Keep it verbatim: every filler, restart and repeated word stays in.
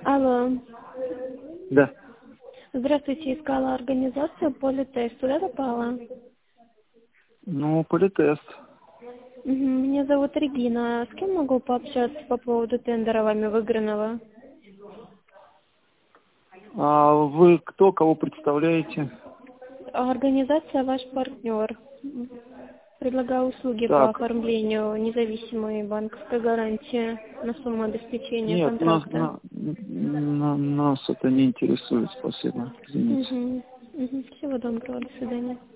Алло. Да. Здравствуйте, искала организацию Политест. Туда попала? Ну, политест. Угу. Меня зовут Регина. С кем могу пообщаться по поводу тендера вами выигранного? А вы кто, кого представляете? Организация ваш партнер. Предлагаю услуги по Так, оформлению независимой банковской гарантии на сумму обеспечения нет, нас, контракта. на- на- нас это не интересует, спасибо, извините. Угу. Угу. Всего доброго, до свидания.